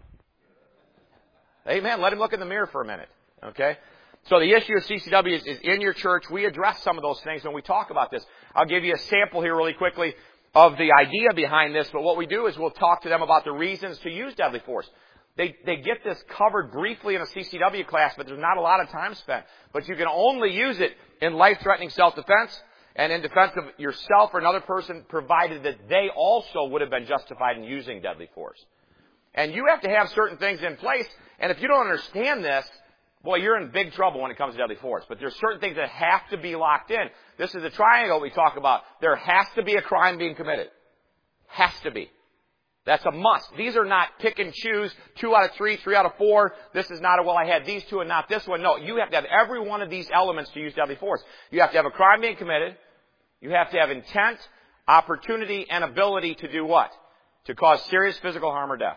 S1: Amen. Let him look in the mirror for a minute. Okay? So the issue of CCW is in your church. We address some of those things when we talk about this. I'll give you a sample here really quickly of the idea behind this, but what we do is we'll talk to them about the reasons to use deadly force. They get this covered briefly in a CCW class, but there's not a lot of time spent. But you can only use it in life-threatening self-defense and in defense of yourself or another person, provided that they also would have been justified in using deadly force. And you have to have certain things in place, and if you don't understand this, boy, you're in big trouble when it comes to deadly force. But there's certain things that have to be locked in. This is the triangle we talk about. There has to be a crime being committed. Has to be. That's a must. These are not pick and choose, 2 out of 3, 3 out of 4. This is not I had these 2 and not this one. No, you have to have every one of these elements to use deadly force. You have to have a crime being committed. You have to have intent, opportunity, and ability to do what? To cause serious physical harm or death.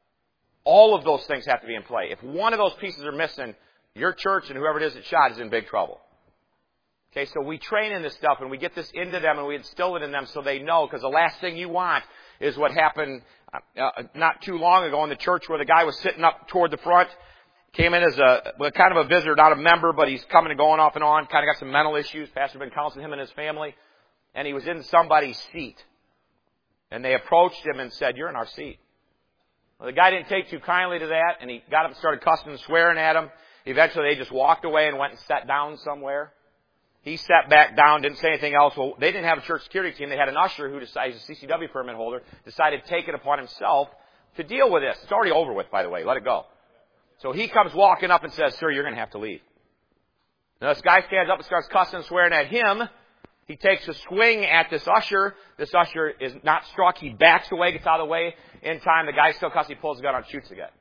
S1: All of those things have to be in play. If one of those pieces are missing, your church and whoever it is that shot is in big trouble. Okay, so we train in this stuff and we get this into them and we instill it in them so they know, because the last thing you want is what happened not too long ago in the church where the guy was sitting up toward the front, came in as kind of a visitor, not a member, but he's coming and going off and on, kind of got some mental issues. Pastor had been counseling him and his family, and he was in somebody's seat. And they approached him and said, "You're in our seat." Well, the guy didn't take too kindly to that, and he got up and started cussing and swearing at him. Eventually, they just walked away and went and sat down somewhere. He sat back down, didn't say anything else. Well, they didn't have a church security team. They had an usher who decided, a CCW permit holder, decided to take it upon himself to deal with this. It's already over with, by the way. Let it go. So he comes walking up and says, "Sir, you're going to have to leave." Now, this guy stands up and starts cussing and swearing at him. He takes a swing at this usher. This usher is not struck. He backs away, gets out of the way. In time, the guy still cussing. He pulls the gun out and shoots again.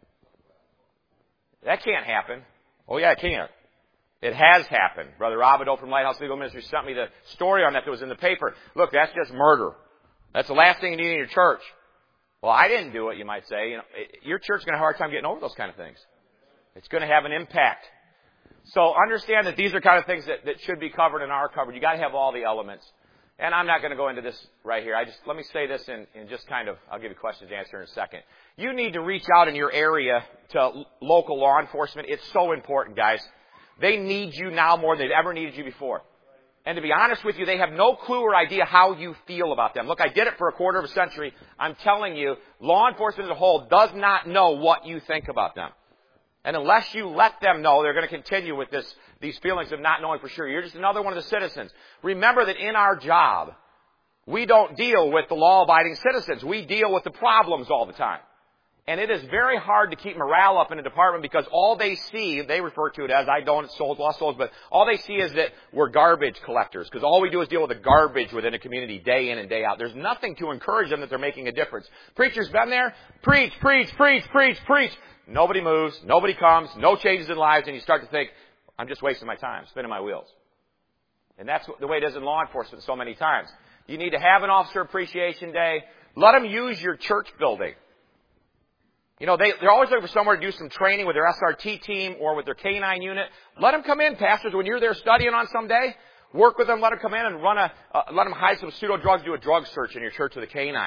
S1: That can't happen. Oh, yeah, it can. It has happened. Brother Abido from Lighthouse Legal Ministry sent me the story on that was in the paper. Look, that's just murder. That's the last thing you need in your church. Well, I didn't do it, you might say. Your church is going to have a hard time getting over those kind of things. It's going to have an impact. So understand that these are kind of things that should be covered and are covered. You got to have all the elements. And I'm not going to go into this right here. Let me say this in just kind of, I'll give you questions to answer in a second. You need to reach out in your area to local law enforcement. It's so important, guys. They need you now more than they've ever needed you before. And to be honest with you, they have no clue or idea how you feel about them. Look, I did it for a quarter of a century. I'm telling you, law enforcement as a whole does not know what you think about them. And unless you let them know, they're going to continue with these feelings of not knowing for sure. You're just another one of the citizens. Remember that in our job, we don't deal with the law-abiding citizens. We deal with the problems all the time. And it is very hard to keep morale up in a department because all they see, they refer to it as, I don't, souls, lost souls, but all they see is that we're garbage collectors because all we do is deal with the garbage within a community day in and day out. There's nothing to encourage them that they're making a difference. Preacher's been there, preach, preach, preach, preach, preach. Nobody moves, nobody comes, no changes in lives, and you start to think, I'm just wasting my time, spinning my wheels. And that's the way it is in law enforcement so many times. You need to have an officer appreciation day. Let them use your church building. You know, they're always looking for somewhere to do some training with their SRT team or with their K-9 unit. Let them come in, pastors, when you're there studying on some day. Work with them, let them come in and let them hide some pseudo drugs, do a drug search in your church with a K-9.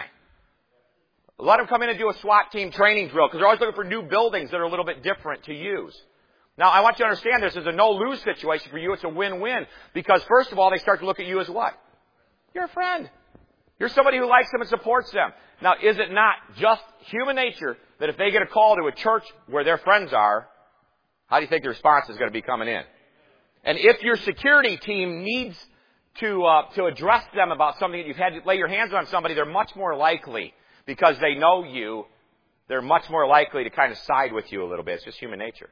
S1: Let them come in and do a SWAT team training drill because they're always looking for new buildings that are a little bit different to use. Now, I want you to understand this is a no-lose situation for you. It's a win-win because, first of all, they start to look at you as what? You're a friend. You're somebody who likes them and supports them. Now, is it not just human nature that if they get a call to a church where their friends are, how do you think the response is going to be coming in? And if your security team needs to address them about something that you've had to lay your hands on somebody, they're much more likely, because they know they're much more likely to kind of side with you a little bit. It's just human nature.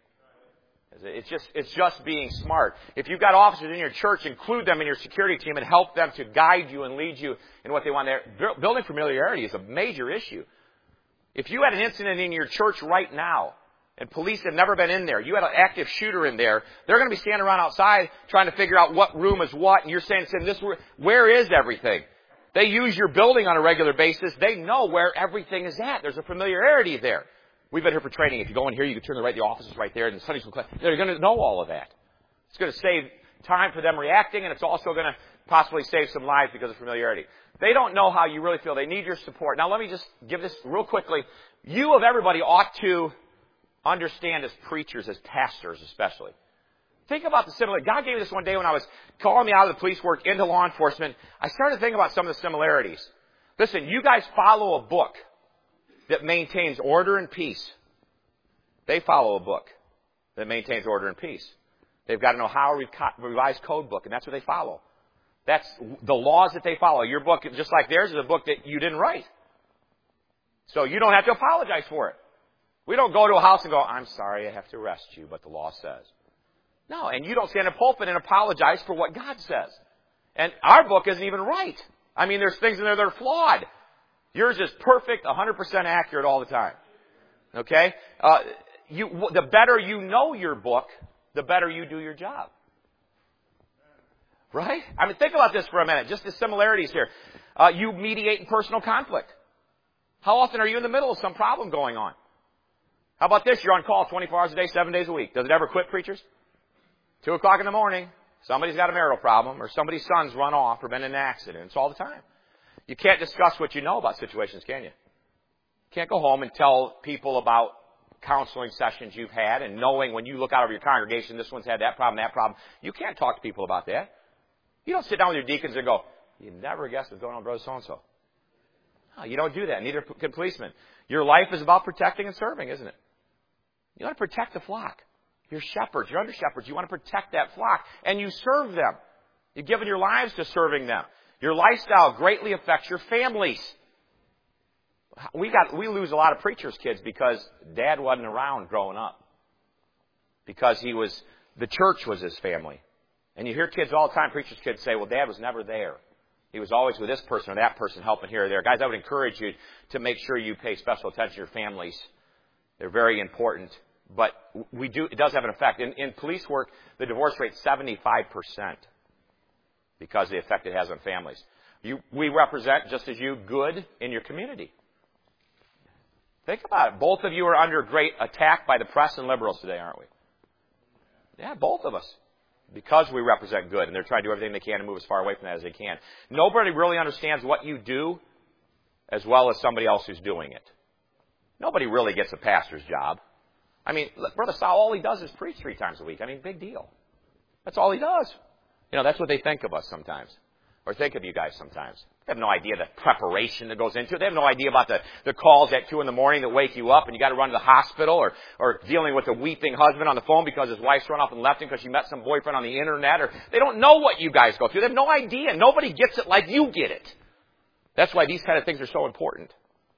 S1: It's just being smart. If you've got officers in your church, include them in your security team and help them to guide you and lead you in what they want there. Building familiarity is a major issue. If you had an incident in your church right now, and police have never been in there, you had an active shooter in there, they're going to be standing around outside trying to figure out what room is what, and you're saying where is everything? They use your building on a regular basis. They know where everything is at. There's a familiarity there. We've been here for training. If you go in here, you can turn to the right. The office is right there, and the Sunday school class. They're going to know all of that. It's going to save time for them reacting, and it's also going to possibly save some lives because of familiarity. They don't know how you really feel. They need your support. Now, let me just give this real quickly. You of everybody ought to understand as preachers, as pastors especially. Think about the similarity. God gave me this one day when I was calling me out of the police work into law enforcement. I started thinking about some of the similarities. Listen, you guys follow a book that maintains order and peace. They follow a book that maintains order and peace. They've got an Ohio Revised Code book, and that's what they follow. That's the laws that they follow. Your book, just like theirs, is a book that you didn't write. So you don't have to apologize for it. We don't go to a house and go, I'm sorry, I have to arrest you, but the law says. No, and you don't stand in a pulpit and apologize for what God says. And our book isn't even right. I mean, there's things in there that are flawed. Yours is perfect, 100% accurate all the time. Okay? The better you know your book, the better you do your job. Right? I mean, think about this for a minute. Just the similarities here. You mediate in personal conflict. How often are you in the middle of some problem going on? How about this? You're on call 24 hours a day, 7 days a week. Does it ever quit, preachers? 2 o'clock in the morning, somebody's got a marital problem, or somebody's son's run off or been in an accident. It's all the time. You can't discuss what you know about situations, can you? You can't go home and tell people about counseling sessions you've had and knowing when you look out over your congregation, this one's had that problem, that problem. You can't talk to people about that. You don't sit down with your deacons and go, you never guess what's going on, brother so-and-so. No, you don't do that. Neither can policemen. Your life is about protecting and serving, isn't it? You want to protect the flock. You're shepherds. You're under shepherds. You want to protect that flock. And you serve them. You've given your lives to serving them. Your lifestyle greatly affects your families. We lose a lot of preachers' kids because Dad wasn't around growing up. Because the church was his family. And you hear kids all the time, preachers' kids say, well, Dad was never there. He was always with this person or that person helping here or there. Guys, I would encourage you to make sure you pay special attention to your families. They're very important. But it does have an effect. In police work, the divorce rate is 75% because of the effect it has on families. We represent, just as you, good in your community. Think about it. Both of you are under great attack by the press and liberals today, aren't we? Yeah, both of us. Because we represent good, and they're trying to do everything they can to move as far away from that as they can. Nobody really understands what you do as well as somebody else who's doing it. Nobody really gets a pastor's job. I mean, Brother Sal, all he does is preach 3 times a week. I mean, big deal. That's all he does. You know, that's what they think of us sometimes. Or think of you guys sometimes. They have no idea the preparation that goes into it. They have no idea about the calls at 2 in the morning that wake you up and you got to run to the hospital or dealing with a weeping husband on the phone because his wife's run off and left him because she met some boyfriend on the internet. Or they don't know what you guys go through. They have no idea. Nobody gets it like you get it. That's why these kind of things are so important.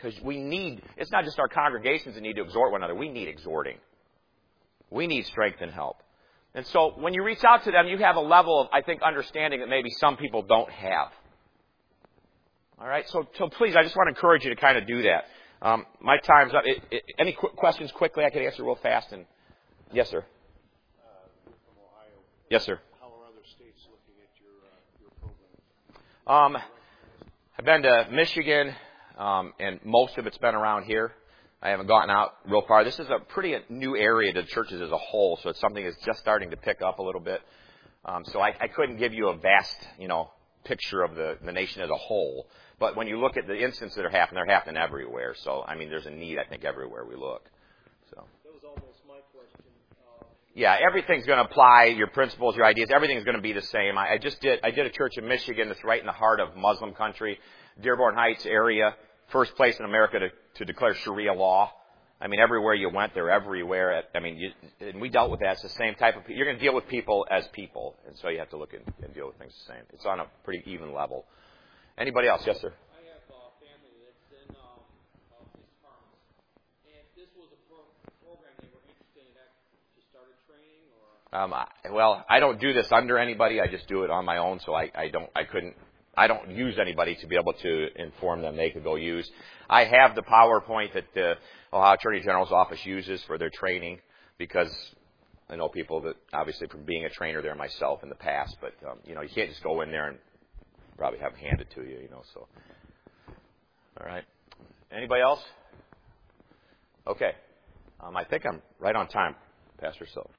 S1: Because it's not just our congregations that need to exhort one another. We need exhorting. We need strength and help. And so when you reach out to them, you have a level of, I think, understanding that maybe some people don't have. All right? So please, I just want to encourage you to kind of do that. My time's up. Any questions quickly I could answer real fast? Yes, sir.
S2: You're from Ohio.
S1: Yes, sir.
S2: How are other states looking at your program?
S1: I've been to Michigan, and most of it's been around here. I haven't gotten out real far. This is a pretty new area to churches as a whole, so it's something that's just starting to pick up a little bit. So I couldn't give you a vast, picture of the nation as a whole. But when you look at the instances that are happening, they're happening everywhere. So, there's a need, I think, everywhere we look. So.
S2: That was almost my question.
S1: Yeah, everything's going to apply, your principles, your ideas, everything's going to be the same. I did a church in Michigan that's right in the heart of Muslim country, Dearborn Heights area, first place in America to declare Sharia law. Everywhere you went, they're everywhere. And we dealt with that. It's the same type of people. You're going to deal with people as people, and so you have to look and deal with things the same. It's on a pretty even level. Anybody else? Yes, sir.
S3: I have a family that's in these farms, and this was a program they were interested in to start a training, or.
S1: I don't do this under anybody. I just do it on my own. So I don't use anybody to be able to inform them they could go use. I have the PowerPoint that the Ohio Attorney General's office uses for their training, because I know people that obviously from being a trainer there myself in the past, but you can't just go in there and probably have them handed to you, so. All right. Anybody else? Okay. I think I'm right on time, Pastor Silk.